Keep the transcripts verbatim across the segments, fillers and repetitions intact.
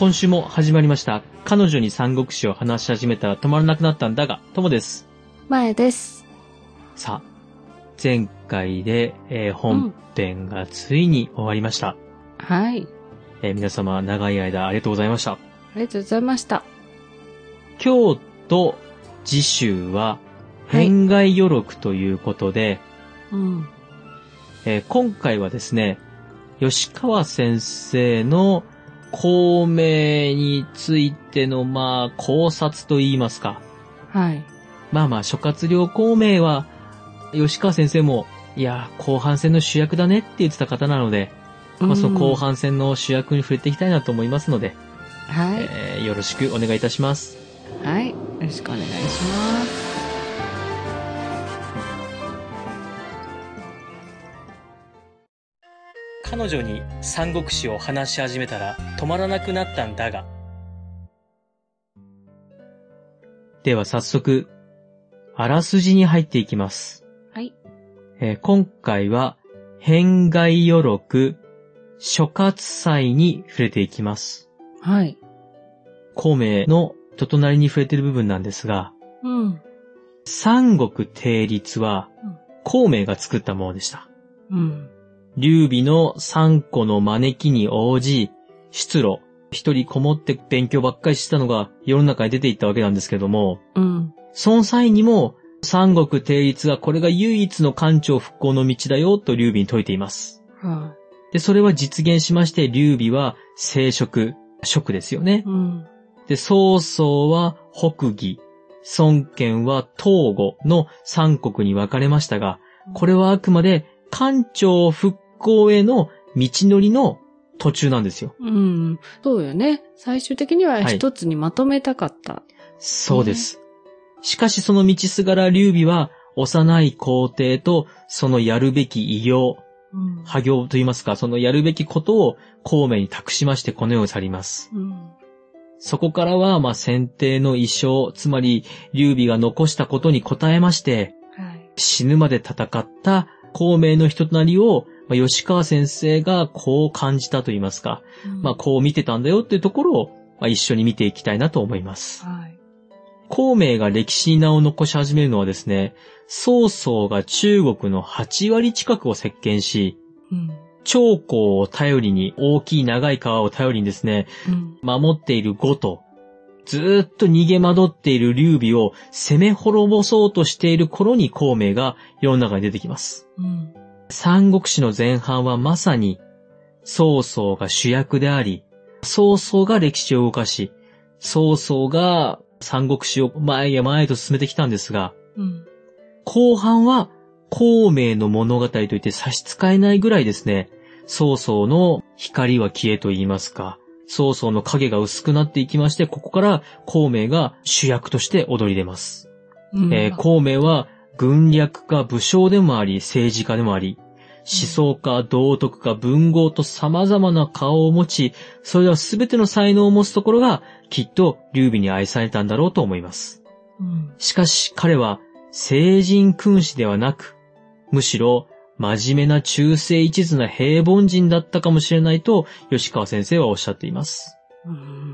今週も始まりました。彼女に三国志を話し始めたら止まらなくなったんだが、ともです。 前です。 さあ、前回で、えー、本編がついに終わりました。 うん、はい、 えー。皆様長い間ありがとうございました。ありがとうございました。 今日と次週は、変外余録ということで、 はい、うんえー、今回はですね、吉川先生の孔明についての、まあ、考察と言いますか。 はい。 まあまあ、諸葛亮孔明は、吉川先生も、いや、後半戦の主役だねって言ってた方なので、まあその後半戦の主役に触れていきたいなと思いますので、 はい。 えー、よろしくお願いいたします。 はい。よろしくお願いします。 彼女に三国志を話し始めたら止まらなくなったんだが。では早速、あらすじに入っていきます。 はい。 えー、今回は、変外余録、諸葛祭に触れていきます。 はい。 孔明の人となりに触れている部分なんですが、 うん。 三国定律は、孔明が作ったものでした。 うん。 劉備の三個の招きに応じ、出路、一人こもって勉強ばっかりしてたのが世の中に出ていったわけなんですけども、 うん。 その際にも、三国定律はこれが唯一の官庁復興の道だよと劉備に説いています。 はい。 で、それは実現しまして、劉備は正職、職ですよね。 うん。 で、曹操は北魏、孫権は東呉の三国に分かれましたが、これはあくまで官庁復興への道のりの途中なんですよ。 うん。そうよね。最終的には一つにまとめたかった。はい、 そうです。しかしその道すがら劉備は幼い皇帝とそのやるべき偉業、うん、破業といいますか、そのやるべきことを孔明に託しましてこの世を去ります。うん、そこからは、まあ、先帝の遺書、つまり劉備が残したことに応えまして、はい、死ぬまで戦った孔明の人となりを、まあ、吉川先生がこう感じたといいますか、うん、まあ、こう見てたんだよっていうところを、まあ、一緒に見ていきたいなと思います。はい、孔明が歴史に名を残し始めるのはですね、曹操が中国のはちわり近くを席巻し、うん、長江を頼りに、大きい長い川を頼りにですね、うん、守っている呉と、ずーっと逃げ惑っている劉備を攻め滅ぼそうとしている頃に孔明が世の中に出てきます。うん、三国志の前半はまさに、曹操が主役であり、曹操が歴史を動かし、曹操が三国志を前へ前へと進めてきたんですが、うん、後半は孔明の物語といって差し支えないぐらいですね、曹操の光は消えと言いますか、曹操の影が薄くなっていきまして、ここから孔明が主役として躍り出ます。うんえー、孔明は軍略家、武将でもあり、政治家でもあり、思想家、道徳家、文豪と様々な顔を持ち、それら全ての才能を持つところが、きっと劉備に愛されたんだろうと思います。うん、しかし彼は、聖人君子ではなく、むしろ、真面目な忠誠一途な平凡人だったかもしれないと、吉川先生はおっしゃっています。うん、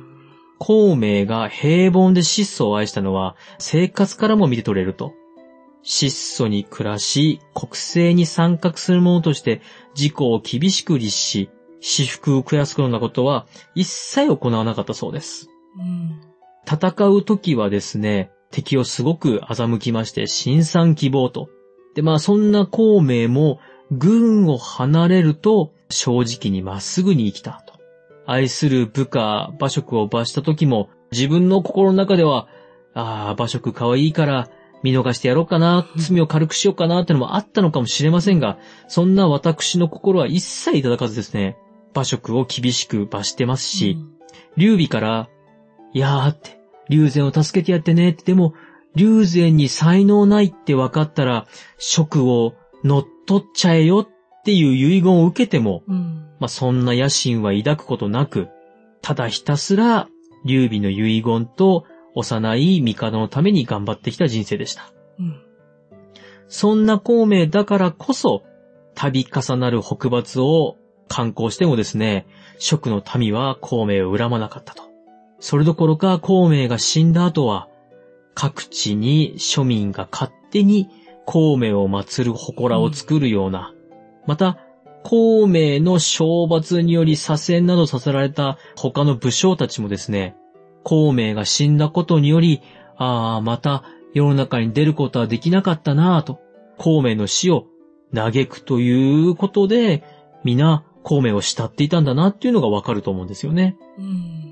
孔明が平凡で質素を愛したのは、生活からも見て取れると。質素に暮らし、国政に参画する者として自己を厳しく律し、私腹を肥やすようなことは一切行わなかったそうです。うん、戦うときはですね、敵をすごく欺きまして、辛酸希望と。で、まあそんな孔明も軍を離れると正直にまっすぐに生きたと。愛する部下、馬謖を罰したときも自分の心の中では、ああ、馬謖可愛いから見逃してやろうかな、罪を軽くしようかなってのもあったのかもしれませんが、そんな私の心は一切いただかずですね、馬謖を厳しく罰してますし、うん、劉備から、いやーって、劉禅を助けてやってねって、でも、劉禅に才能ないって分かったら、職を乗っ取っちゃえよっていう遺言を受けても、うん、まあそんな野心は抱くことなく、ただひたすら劉備の遺言と幼い帝のために頑張ってきた人生でした。うん、そんな孔明だからこそ、度重なる北伐を観光してもですね、蜀の民は孔明を恨まなかったと。それどころか孔明が死んだ後は、各地に庶民が勝手に孔明を祀る祠を作るような、うん、また、孔明の懲罰により左遷などさせられた他の武将たちもですね、孔明が死んだことにより、ああ、また世の中に出ることはできなかったなぁと、孔明の死を嘆くということで、皆孔明を慕っていたんだなっていうのがわかると思うんですよね。うん、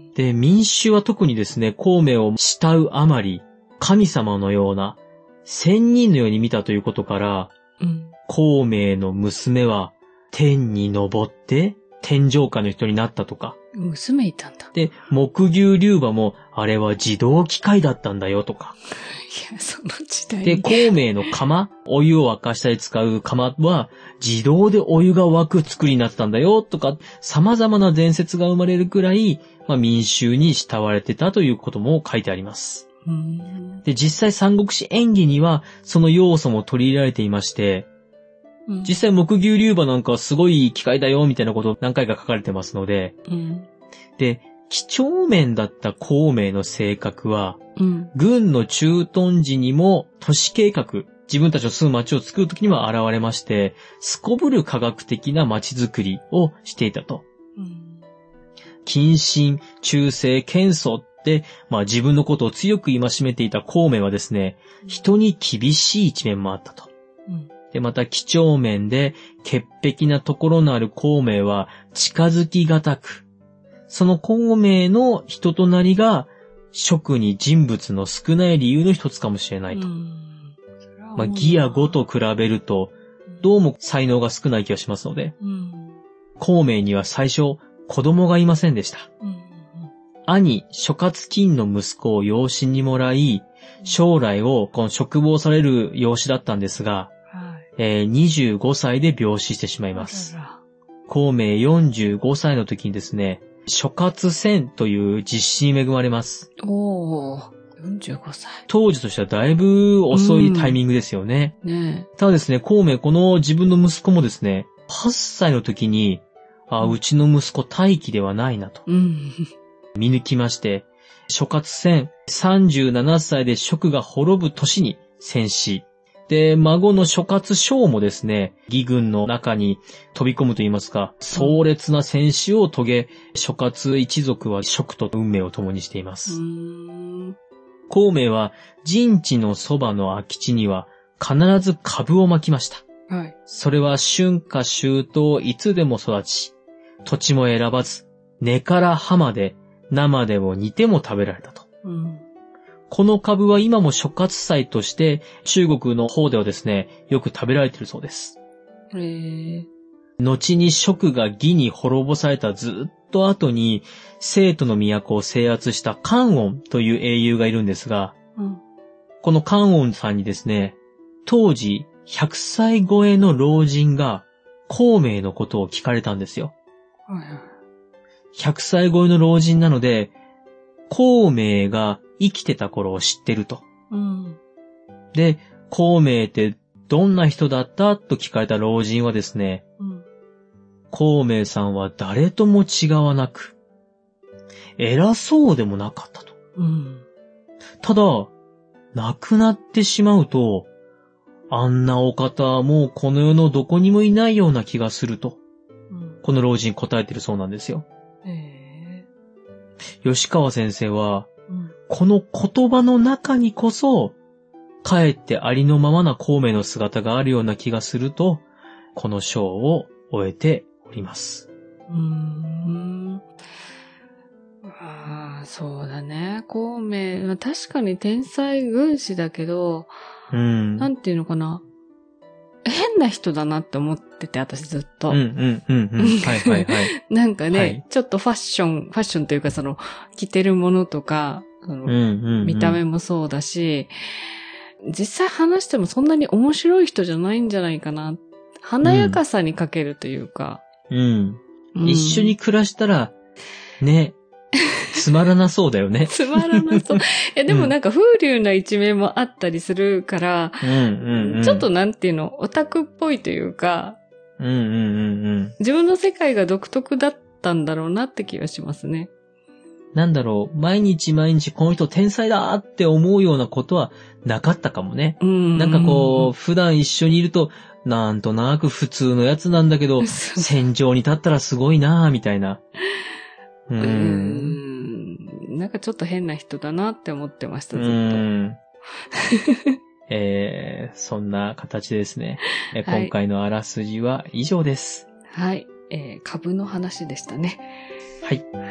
で、民衆は特にですね、孔明を慕うあまり、神様のような、仙人のように見たということから、うん、孔明の娘は天に昇って天上界の人になったとか。 娘いたんだ。 で、木牛龍馬もあれは自動機械だったんだよとか。 いや、その時代に。 で、孔明の釜、お湯を沸かしたり使う釜は自動でお湯が沸く作りになってたんだよとか、様々な伝説が生まれるくらい、まあ、民衆に慕われてたということも書いてあります。で、実際三国志演義にはその要素も取り入れられていまして、うん、実際木牛龍馬なんかはすごい機械だよみたいなこと何回か書かれてますので、うん、で、几帳面だった孔明の性格は、うん、軍の駐屯時にも都市計画、自分たちの住む町を作るときには現れまして、すこぶる科学的な町づくりをしていたと。うん、謹慎、忠誠、謙遜って、まあ自分のことを強く戒めていた孔明はですね、人に厳しい一面もあったと。うん、で、また几帳面で潔癖なところのある孔明は近づきがたく、その孔明の人となりが蜀に人物の少ない理由の一つかもしれないと。まあ、義や呉と比べるとどうも才能が少ない気がしますので、うん、孔明には最初子供がいませんでした。うん、兄、諸葛金の息子を養子にもらい、将来をこの嘱望される養子だったんですが、はいえー、にじゅうごさいで病死してしまいます。孔明よんじゅうごさいの時にですね、諸葛遷という実子に恵まれます。 おー、よんじゅうごさい。 当時としてはだいぶ遅いタイミングですよね。うん、ねただですね、孔明この自分の息子もですね、はっさいの時に、あ、うちの息子大器ではないなと。うん、見抜きまして、諸葛遷さんじゅうななさいで蜀が滅ぶ年に戦死。で、孫の諸葛尚もですね、義軍の中に飛び込むと言いますか、壮烈な戦死を遂げ、諸葛一族は蜀と運命を共にしています。孔明は陣地のそばの空き地には必ず株をまきました。はい、それは春夏秋冬いつでも育ち、土地も選ばず、根から葉まで生でも煮ても食べられたと。うんこの株は今も諸葛菜として中国の方ではですね、よく食べられているそうです。へー。後に蜀が義に滅ぼされたずっと後に成都の都を制圧した関音という英雄がいるんですが、うん、この関音さんにですね、当時ひゃくさい超えの老人が孔明のことを聞かれたんですよ。はい、ひゃくさい超えの老人なので、孔明が生きてた頃を知ってると。うん、で、孔明ってどんな人だったと聞かれた老人はですね、うん、孔明さんは誰とも違わなく、偉そうでもなかったと。うん、ただ、亡くなってしまうと、あんなお方はもうこの世のどこにもいないような気がすると、うん、この老人答えてるそうなんですよ。吉川先生は、うん、この言葉の中にこそ、かえってありのままな孔明の姿があるような気がすると、この章を終えております。うーんああ、そうだね。孔明、確かに天才軍師だけど、うん、なんていうのかな。変な人だなって思ってて、私ずっと。うんうんうんうん。はいはいはい。なんかね、はい、ちょっとファッション、ファッションというかその、着てるものとか、その、うんうんうん、見た目もそうだし、実際話してもそんなに面白い人じゃないんじゃないかな。華やかさに欠けるというか。 うん。うん、一緒に暮らしたら、ね、つまらなそうだよね。 つまらなそう。いや、でもなんか風流な一面もあったりするから、うんうんうん、ちょっとなんていうの、オタクっぽいというか、 うんうんうんうん。 自分の世界が独特だったんだろうなって気がしますね。 なんだろう、毎日毎日この人天才だって思うようなことはなかったかもね。うんうんうん、なんかこう、普段一緒にいると、なんとなく普通のやつなんだけど、戦場に立ったらすごいなぁ、みたいな。 うーん。なんかちょっと変な人だなって思ってました、ずっと。うんえー、そんな形ですね。えーはい、今回のあらすじは以上です。 はい。えー、株の話でしたね。 はい。 はい。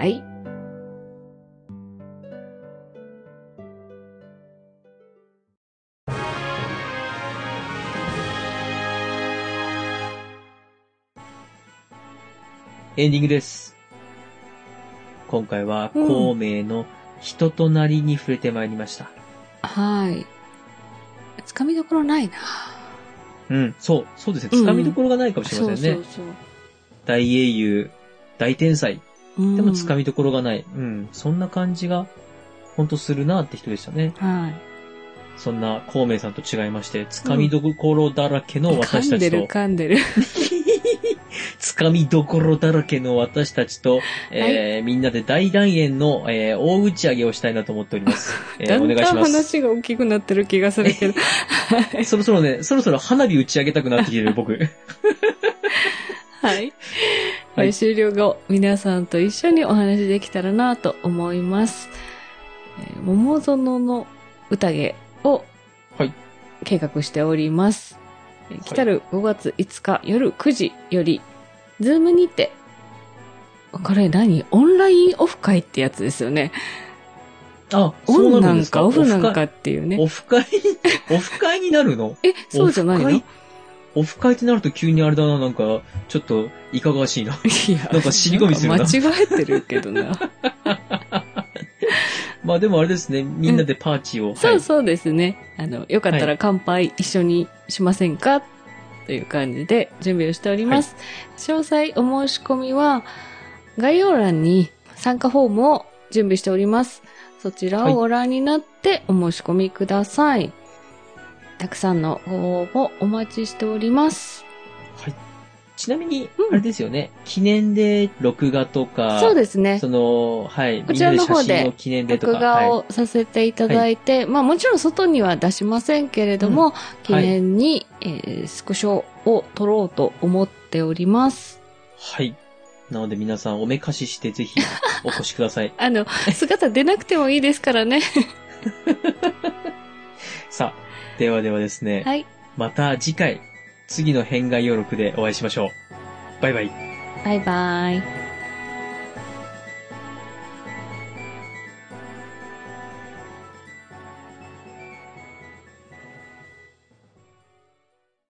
エンディングです。今回は、孔明の人となりに触れてまいりました。 うん、はい。つかみどころないな。 うん、そう、そうですね。つかみどころがないかもしれませんね。うん、そうそうそう。大英雄、大天才。でもつかみどころがない。うん、そんな感じが、ほんとするなって人でしたね。 はい。 そんな孔明さんと違いまして、つかみどころだらけの私たちと。 噛んでる噛んでる。 つかみどころだらけの私たちと、えーはい、みんなで大団円の、えー、大打ち上げをしたいなと思っております。えー、お願いします。だんだん話が大きくなってる気がするけど。 そろそろね、そろそろ花火打ち上げたくなってきてる、僕。 はい。はい、終了後、皆さんと一緒にお話できたらなと思います。えー、桃園の宴を計画しております。はい、来たるごがついつか夜くじより、ズームにて、これ何？オンラインオフ会ってやつですよね。 あ、 そうなんですか？オンなんかオフなんかっていうね。 オフ会オフ会になるの？ え、そうじゃないの？ オフ会ってなると急にあれだな、なんか、ちょっと、いかがわしいな。いや、なんか尻込みするな。 間違えてるけどな。 まあでもあれですね、みんなでパーティーを。うん、 そうそうですね。あの、よかったら乾杯一緒にしませんか、はい、という感じで準備をしております。はい、詳細お申し込みは、概要欄に参加フォームを準備しております。そちらをご覧になってお申し込みください。はい、たくさんのご応募お待ちしております。 はい。ちなみに、あれですよね、うん、記念で録画とか、 そうですね。 その、はい、 こちらの方で録画をさせていただいて、はい、まあもちろん外には出しませんけれども、うん、記念に、はい、えー、スクショを撮ろうと思っております。 はい。なので皆さんおめかししてぜひお越しください。 あの、姿出なくてもいいですからね。 さあ、ではではですね。 はい。 また次回、次の変顔要録でお会いしましょう。バイバイ。 バイバイ。